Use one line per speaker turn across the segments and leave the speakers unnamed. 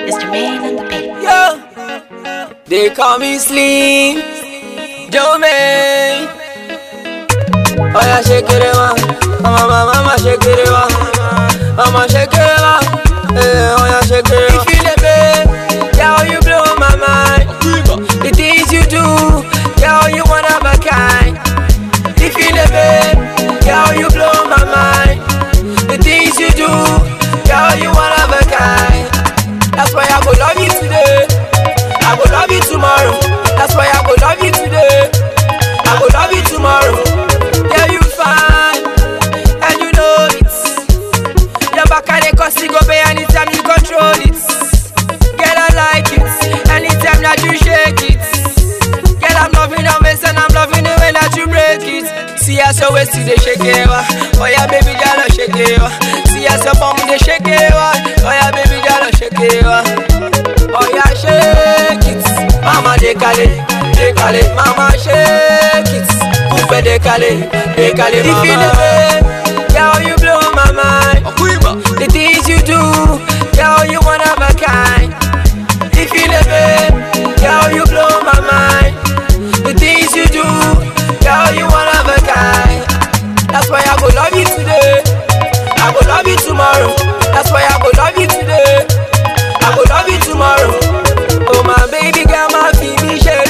Mr. Man on the beat.
Yo, they call me Slim Joe May. Oh yeah, shake it, mama, shake it, mama, shake it, oh yeah, shake it. If you let me, girl, you blow my mind. The things you do, girl, you one of a kind. If you let me, girl, you blow my mind. The things you do, girl, you one of a kind. That's why I go love you today. I go love you tomorrow. That's why I go love you today. I go love you tomorrow. Yeah, you fine, and you know it. Your back and the cost go pay anytime you control it. Girl, I like it. Anytime that you shake it. Girl, I'm loving the mess and I'm loving the way that you break it. See us always see they shake it. Oh yeah, baby girl, shake it. See us your bum they shake it. Oh yeah, baby girl, shake it. Oh yeah, shake it. Mama decale, mama shake it. Coupe decale, mama. If you the way, girl, you blow my mind. The things you do, girl, you one of a kind. If you the way, girl, you blow my mind. The things you do, girl, you one of a kind. That's why I go love you today. I go love you tomorrow. That's why I go love you today. I go love you tomorrow. Oh my baby girl, my baby shade.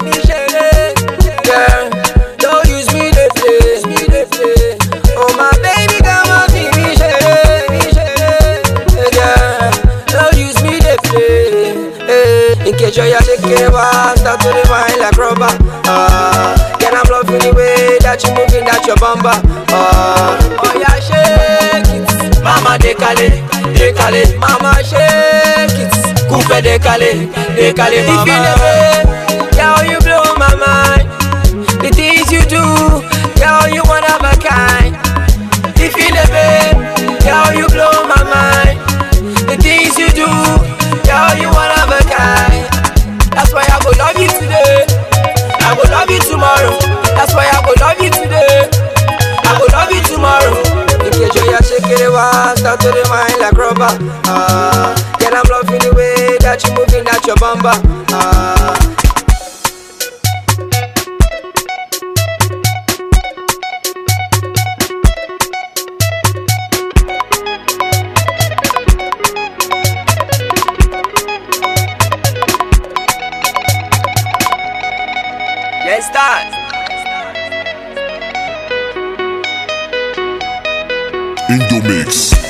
Girl, don't use me to play. Oh my baby girl, my baby shade. Girl, don't use me to play. In case you're shaking, start to divine like rubber. Girl, I'm loving the way that you moving, that your bumper. Oh yeah, shake it. Mama decale, mama shake it. Coupe decale, mama. If you never, girl, you blow my mind. The things you do, girl, you one of a kind. If you never, girl, you blow my mind. The things you do, girl, you one of a kind. That's why I go love you today. I go love you tomorrow. That's why I go love you today. I go love you tomorrow. In case you're shaking it, start to remind like rubber. Girl, I'm loving the way that you moving, that your bumper. Let's start.
Indomix.